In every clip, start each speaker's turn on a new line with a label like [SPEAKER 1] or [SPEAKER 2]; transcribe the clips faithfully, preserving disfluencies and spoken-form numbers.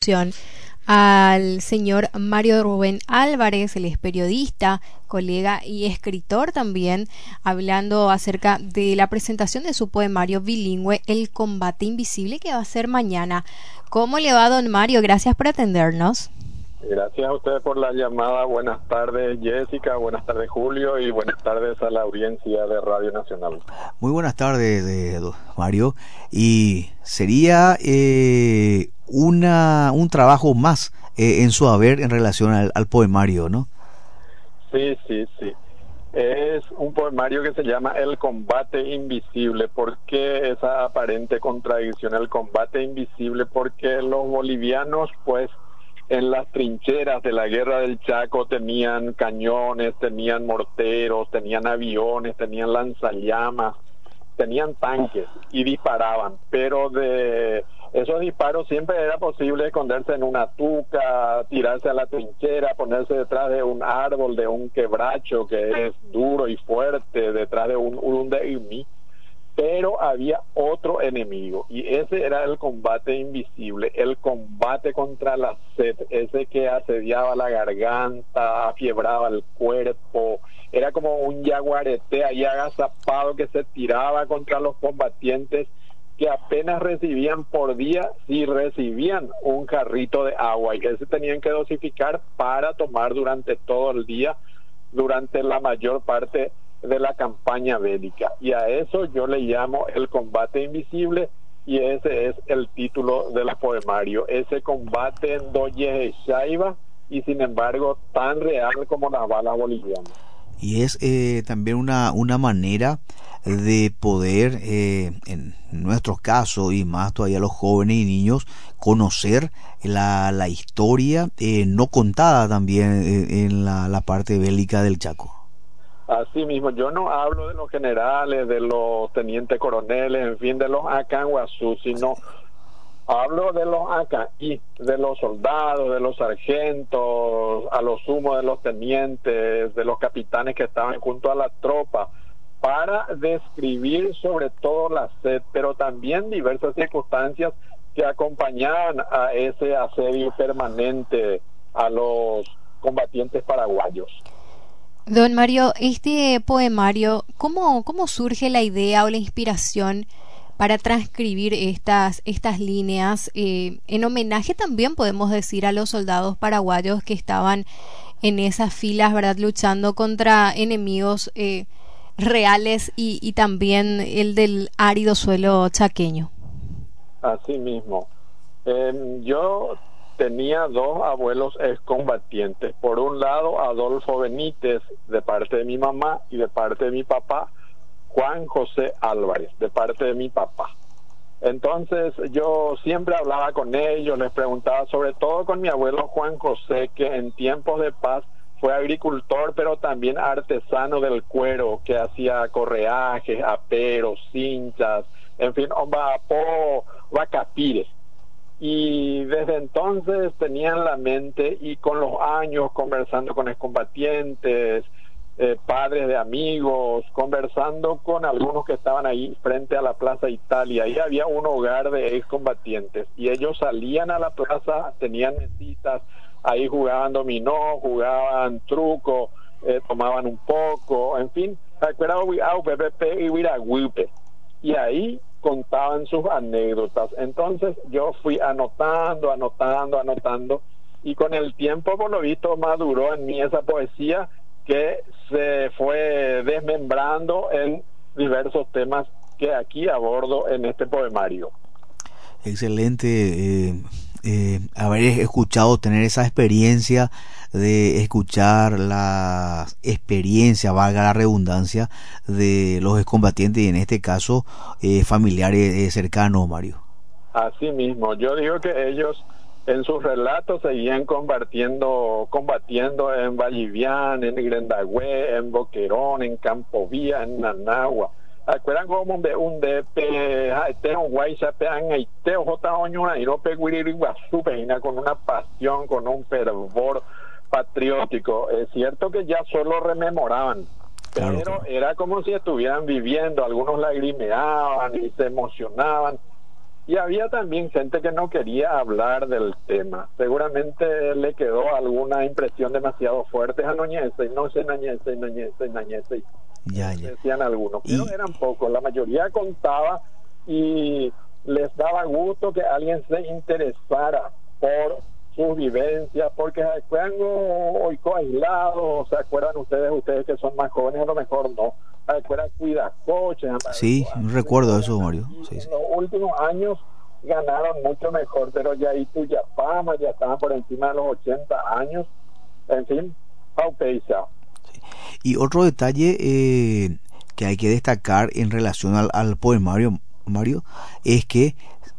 [SPEAKER 1] introducción al señor Mario Rubén Álvarez. Él es periodista, colega y escritor también, hablando acerca de la presentación de su poemario bilingüe El combate invisible, que va a ser mañana. ¿Cómo le va, don Mario? Gracias por atendernos.
[SPEAKER 2] Gracias a ustedes por la llamada. Buenas tardes, Jessica. Buenas tardes, Julio. Y buenas tardes a la audiencia de Radio Nacional.
[SPEAKER 3] Muy buenas tardes, eh, Mario. Y sería eh, una un trabajo más eh, en su haber en relación al, al poemario, ¿no?
[SPEAKER 2] Sí, sí, sí. Es un poemario que se llama El combate invisible. ¿Por qué esa aparente contradicción? El combate invisible porque los bolivianos, pues, en las trincheras de la guerra del Chaco tenían cañones, tenían morteros, tenían aviones, tenían lanzallamas, tenían tanques y disparaban, pero de esos disparos siempre era posible esconderse en una tuca, tirarse a la trinchera, ponerse detrás de un árbol, de un quebracho que es duro y fuerte, detrás de un urundaimí. Pero había otro enemigo y ese era el combate invisible, el combate contra la sed, ese que asediaba la garganta, afiebraba el cuerpo, era como un yaguareté ahí agazapado que se tiraba contra los combatientes que apenas recibían por día, si recibían un jarrito de agua, y ese tenían que dosificar para tomar durante todo el día, durante la mayor parte de la campaña bélica, y a eso yo le llamo el combate invisible, y ese es el título del poemario, ese combate en Doye Shaiba, y sin embargo tan real como las balas bolivianas.
[SPEAKER 3] Y es eh, también una, una manera de poder, eh, en nuestro caso, y más todavía los jóvenes y niños, conocer la, la historia eh, no contada también eh, en la, la parte bélica del Chaco.
[SPEAKER 2] Así mismo, yo no hablo de los generales, de los tenientes coroneles, en fin, de los acanguazú, sino hablo de los acaí, de los soldados, de los sargentos, a lo sumo de los tenientes, de los capitanes que estaban junto a la tropa, para describir sobre todo la sed, pero también diversas circunstancias que acompañaban a ese asedio permanente a los combatientes paraguayos.
[SPEAKER 1] Don Mario, este poemario, ¿cómo, cómo surge la idea o la inspiración para transcribir estas, estas líneas? Eh, en homenaje también podemos decir a los soldados paraguayos que estaban en esas filas, ¿verdad?, luchando contra enemigos eh, reales y, y también el del árido suelo chaqueño.
[SPEAKER 2] Así mismo. Eh, yo tenía dos abuelos excombatientes. Por un lado, Adolfo Benítez, de parte de mi mamá, y de parte de mi papá, Juan José Álvarez, de parte de mi papá. Entonces, yo siempre hablaba con ellos, les preguntaba, sobre todo con mi abuelo Juan José, que en tiempos de paz fue agricultor, pero también artesano del cuero, que hacía correajes, aperos, cinchas, en fin, po vacapires. Y desde entonces tenía en la mente, y con los años conversando con excombatientes, eh, padres de amigos, conversando con algunos que estaban ahí frente a la Plaza Italia, ahí había un hogar de excombatientes, y ellos salían a la plaza, tenían mesitas, ahí jugaban dominó, jugaban truco, eh, tomaban un poco, en fin, y ahí contaban sus anécdotas. Entonces yo fui anotando, anotando, anotando, y con el tiempo, por lo visto, maduró en mí esa poesía que se fue desmembrando en diversos temas que aquí abordo en este poemario.
[SPEAKER 3] Excelente eh, eh, haber escuchado, tener esa experiencia de escuchar la experiencia, valga la redundancia, de los excombatientes, y en este caso eh, familiares eh, cercanos, Mario.
[SPEAKER 2] Así mismo, yo digo que ellos en sus relatos seguían combatiendo, combatiendo en Vallivian, en Grendagüe, en Boquerón, en Campovía, en Nanagua. ¿Acuerdan como de un de Teo Guaysa, Teo J. Oñuna y no Peguiri Guazú, con una pasión, con un fervor patriótico? Es cierto que ya solo rememoraban,
[SPEAKER 3] claro,
[SPEAKER 2] pero
[SPEAKER 3] claro.
[SPEAKER 2] Era como si estuvieran viviendo, algunos lagrimeaban y se emocionaban. Y había también gente que no quería hablar del tema. Seguramente le quedó alguna impresión demasiado fuerte a Noñese, no sé, Noñese, Noñese, Noñese.
[SPEAKER 3] Ya, ya.
[SPEAKER 2] Decían algunos, pero
[SPEAKER 3] Y-
[SPEAKER 2] eran pocos. La mayoría contaba y les daba gusto que alguien se interesara por sus vivencias, porque se acuerdan hoy aislados, se acuerdan ustedes, ustedes que son más jóvenes, a lo mejor no, se acuerdan cuidar coches.
[SPEAKER 3] Sí, recuerdo eso, Mario. Sí,
[SPEAKER 2] En
[SPEAKER 3] sí.
[SPEAKER 2] los últimos años ganaron mucho mejor, pero ya y Tuyapama ya estaban por encima de los ochenta años, en fin, paupeisa.
[SPEAKER 3] Y otro detalle eh, que hay que destacar en relación al, al poemario, Mario, es que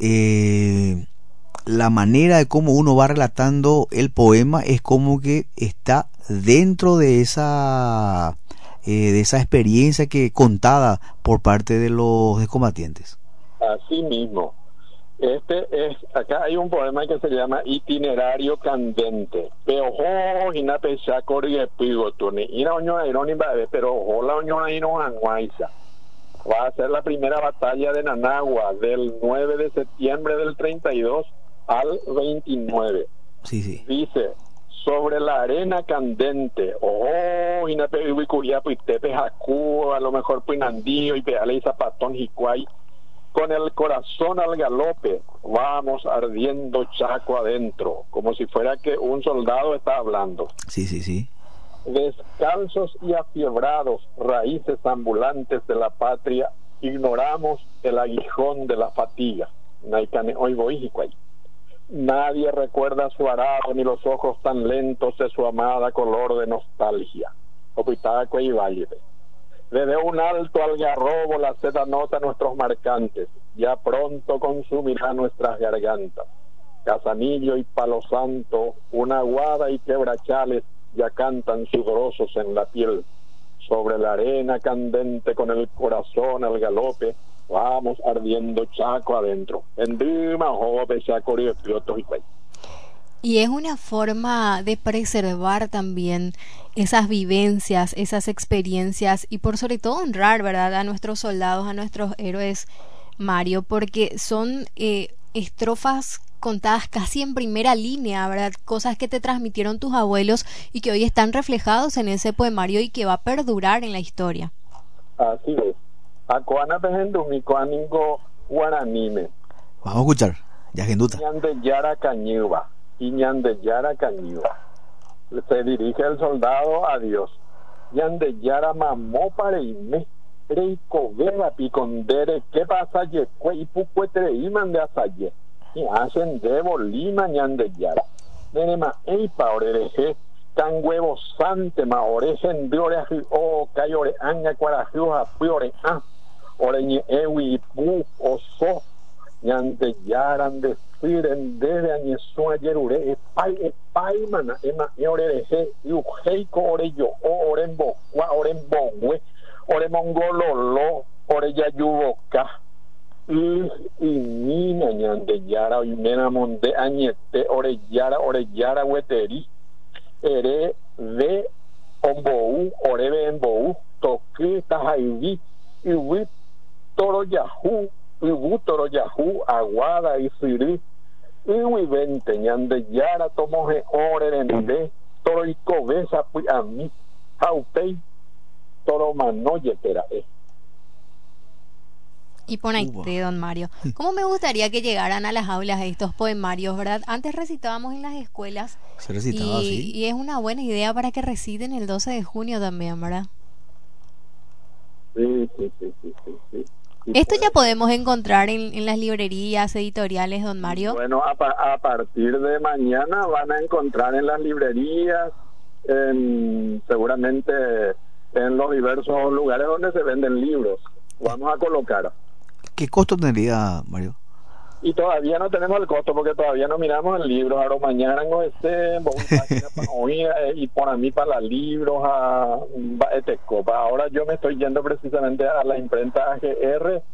[SPEAKER 3] eh, la manera de cómo uno va relatando el poema es como que está dentro de esa eh, de esa experiencia que contada por parte de los combatientes.
[SPEAKER 2] Así mismo. Este es, acá hay un poema que se llama Itinerario Candente. Peojo y na pesha corri pigotuni. Y la oño ironi babe, pero ojo la oño no anguaiza. Va a ser la primera batalla de Nanagua del nueve de septiembre del treinta y dos al veintinueve.
[SPEAKER 3] Sí, sí.
[SPEAKER 2] Dice, sobre la arena candente, ojo, y na pe curia pues tepe jacu, a lo mejor pinandillo y peale y zapatón jicuay. Con el corazón al galope, vamos ardiendo Chaco adentro, como si fuera que un soldado está hablando.
[SPEAKER 3] Sí, sí, sí.
[SPEAKER 2] Descalzos y afiebrados, raíces ambulantes de la patria, ignoramos el aguijón de la fatiga. Naikane oigo ijicuay. Nadie recuerda su arado ni los ojos tan lentos de su amada color de nostalgia. Opitaco y valle. Desde un alto algarrobo la seda nota nuestros marcantes, ya pronto consumirá nuestras gargantas. Casanillo y Palo Santo, una aguada y quebrachales ya cantan sudorosos en la piel. Sobre la arena candente con el corazón al galope, vamos ardiendo Chaco adentro. Endima, joven, Chaco, y cuay.
[SPEAKER 1] Y es una forma de preservar también esas vivencias, esas experiencias y por sobre todo honrar, ¿verdad?, a nuestros soldados, a nuestros héroes, Mario, porque son eh, estrofas contadas casi en primera línea, ¿verdad? Cosas que te transmitieron tus abuelos y que hoy están reflejados en ese poemario y que va a perdurar en la historia.
[SPEAKER 2] Así es. Acuana pejendu coaningo guaranime.
[SPEAKER 3] Vamos a escuchar, ya genduta.
[SPEAKER 2] Ñande Yara Cañuba. Y Ñande Yara Cañuba. Se dirige el soldado a Dios. Ñande Yara mamó pareime. Reiko vera picondere. ¿Qué pasa? Yekue y pucuetre y mande a saye. Y hacen de bolima Ñande Yara. Nene ma eipa orereje. Tan huevo sante ma orejen de oreji o cayore aña cuarajios a piore a. Oreñe ewi pu oso. Ñande Yaran de Firen desde añeso ayer ure epai epai mana ema eorereje y ujeiko oreyo o orembo gua orembo we oremongololo oreya yuboka y y nina Ñande Yara y mena monde añete oreyara oreyara weteri ere de ombou orebe embou toque tajaivi y wi toro yahu y bútoro yahu aguada y siri y vivente Ñande Yara tomoje ore de toro y cobesa pues a mí jaupei toro manoye pera eh.
[SPEAKER 1] Y por ahí, don Mario, ¿cómo me gustaría que llegaran a las aulas estos poemarios, verdad? Antes recitábamos en las escuelas.
[SPEAKER 3] Se recitaba,
[SPEAKER 1] y,
[SPEAKER 3] sí.
[SPEAKER 1] y es una buena idea para que reciten el doce de junio también, ¿verdad?
[SPEAKER 2] Sí, sí, sí, sí, sí, sí.
[SPEAKER 1] Esto ya podemos encontrar en, en las librerías editoriales, don Mario.
[SPEAKER 2] Bueno, a, pa a partir de mañana van a encontrar en las librerías, en, seguramente en los diversos lugares donde se venden libros. Vamos a colocar.
[SPEAKER 3] ¿Qué costo tendría, Mario?
[SPEAKER 2] Y todavía no tenemos el costo porque todavía no miramos el libro. Ahora mañana no esté y por mí para los libros a Etescopa. Ahora yo me estoy yendo precisamente a la imprenta A G R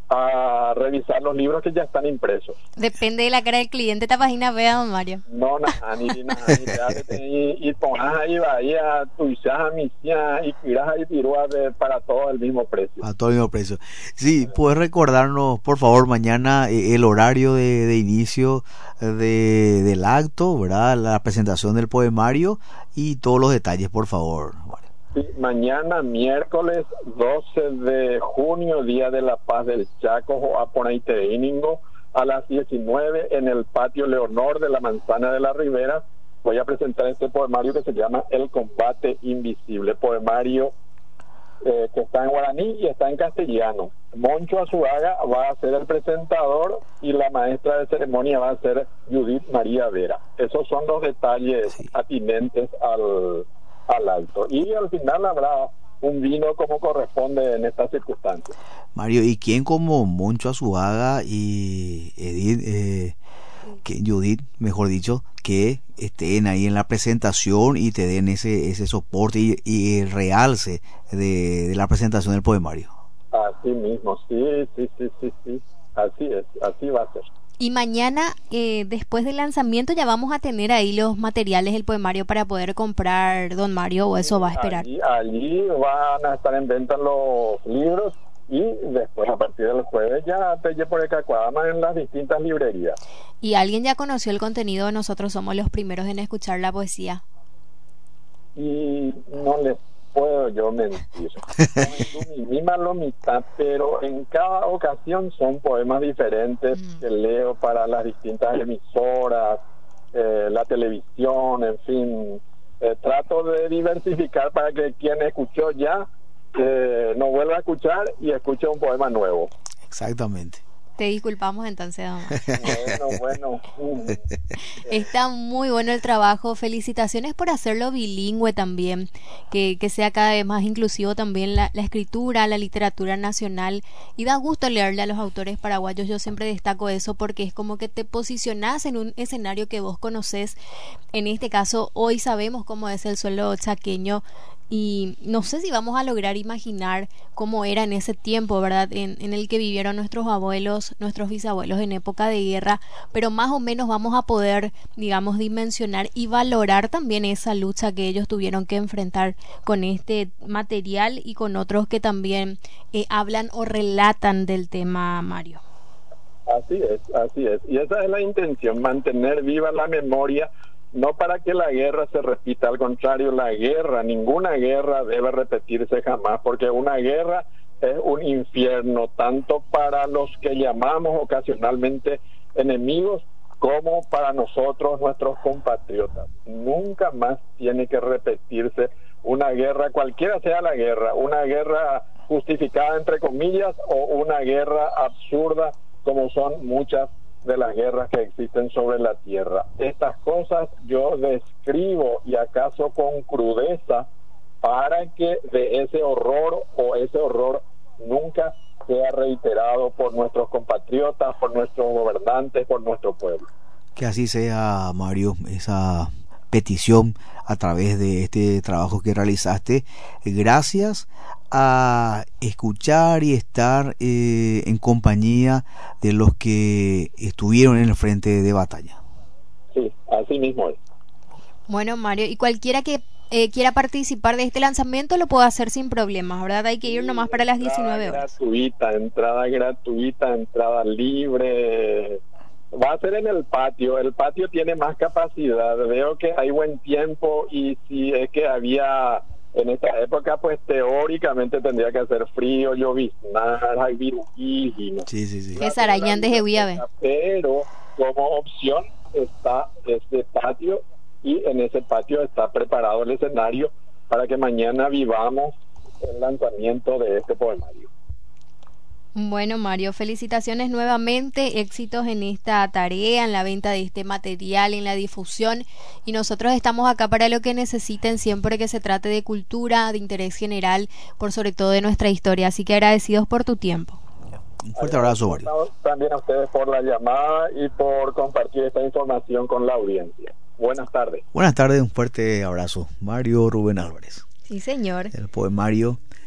[SPEAKER 2] a revisar los libros que ya están impresos.
[SPEAKER 1] Depende de la cara del cliente, esta página vea, don Mario.
[SPEAKER 2] No, nada, ni nada, ni nada, y pongas ahí, vaya, tuyas, misia, y tiras ahí, pirúa para todo el mismo precio.
[SPEAKER 3] A todo el mismo precio. Sí, puedes recordarnos, por favor, mañana eh, el horario de, de inicio de, del acto, ¿verdad? La presentación del poemario y todos los detalles, por favor.
[SPEAKER 2] Sí, mañana miércoles doce de junio, Día de la Paz del Chaco, Joaponaiteiningo, a las diecinueve en el patio Leonor de la Manzana de la Ribera. Voy a presentar este poemario que se llama El Combate Invisible, poemario eh, que está en guaraní y está en castellano. Moncho Azuaga va a ser el presentador y la maestra de ceremonia va a ser Judith María Vera. Esos son los detalles sí. atinentes al... al alto, y al final habrá un vino como corresponde en estas circunstancias.
[SPEAKER 3] Mario, ¿y quién como Moncho Azuaga y Edith, eh, que Judith, mejor dicho, que estén ahí en la presentación y te den ese ese soporte y, y el realce de, de la presentación del poemario?
[SPEAKER 2] Así mismo, sí, sí, sí, sí, sí, así es, así va a ser.
[SPEAKER 1] Y mañana, eh, después del lanzamiento, ya vamos a tener ahí los materiales del poemario para poder comprar, don Mario, o eso va a esperar.
[SPEAKER 2] Allí, allí van a estar en venta los libros y después, a partir del jueves, ya te llevo por el Cacuadama en las distintas librerías.
[SPEAKER 1] ¿Y alguien ya conoció el contenido de Nosotros Somos los Primeros en Escuchar la Poesía?
[SPEAKER 2] Y no les puedo yo mentir. No, mi misma lo mitad, pero en cada ocasión son poemas diferentes mm. que leo para las distintas emisoras, eh, la televisión, en fin. Eh, trato de diversificar para que quien escuchó ya eh, no vuelva a escuchar y escuche un poema nuevo.
[SPEAKER 3] Exactamente.
[SPEAKER 1] Te disculpamos entonces, don.
[SPEAKER 2] Bueno, bueno.
[SPEAKER 1] Está muy bueno el trabajo. Felicitaciones por hacerlo bilingüe también, que, que sea cada vez más inclusivo también la, la escritura, la literatura nacional. Y da gusto leerle a los autores paraguayos. Yo siempre destaco eso porque es como que te posicionás en un escenario que vos conocés. En este caso, hoy sabemos cómo es el suelo chaqueño. Y no sé si vamos a lograr imaginar cómo era en ese tiempo, ¿verdad? En, en el que vivieron nuestros abuelos, nuestros bisabuelos en época de guerra, pero más o menos vamos a poder, digamos, dimensionar y valorar también esa lucha que ellos tuvieron que enfrentar con este material y con otros que también eh, hablan o relatan del tema, Mario.
[SPEAKER 2] Así es, así es. Y esa es la intención, mantener viva la memoria. No para que la guerra se repita, al contrario, la guerra, ninguna guerra debe repetirse jamás, porque una guerra es un infierno, tanto para los que llamamos ocasionalmente enemigos, como para nosotros, nuestros compatriotas. Nunca más tiene que repetirse una guerra, cualquiera sea la guerra, una guerra justificada entre comillas o una guerra absurda, como son muchas de las guerras que existen sobre la tierra. Estas cosas yo describo, y acaso con crudeza, para que de ese horror o ese horror nunca sea reiterado por nuestros compatriotas, por nuestros gobernantes, por nuestro pueblo.
[SPEAKER 3] Que así sea, Mario, esa petición a través de este trabajo que realizaste. Gracias a escuchar y estar eh, en compañía de los que estuvieron en el frente de batalla.
[SPEAKER 2] Sí, así mismo es.
[SPEAKER 1] Bueno, Mario, y cualquiera que eh, quiera participar de este lanzamiento lo puede hacer sin problemas, ¿verdad? Hay que ir nomás para las diecinueve horas.
[SPEAKER 2] Gratuita, entrada gratuita, entrada libre. Va a ser en el patio. El patio tiene más capacidad. Veo que hay buen tiempo, y si es que había en esta época, pues teóricamente tendría que hacer frío, lloviznar, hay virujín.
[SPEAKER 3] Sí, sí, sí.
[SPEAKER 1] Es arañán de Jehuiabe.
[SPEAKER 2] Pero como opción está este patio, y en ese patio está preparado el escenario para que mañana vivamos el lanzamiento de este poemario.
[SPEAKER 1] Bueno, Mario, felicitaciones nuevamente, éxitos en esta tarea, en la venta de este material, en la difusión, y nosotros estamos acá para lo que necesiten siempre que se trate de cultura, de interés general, por sobre todo de nuestra historia, así que agradecidos por tu tiempo.
[SPEAKER 3] Un fuerte abrazo, Mario.
[SPEAKER 2] También a ustedes por la llamada y por compartir esta información con la audiencia. Buenas tardes.
[SPEAKER 3] Buenas tardes, un fuerte abrazo. Mario Rubén Álvarez.
[SPEAKER 1] Sí, señor.
[SPEAKER 3] El poemario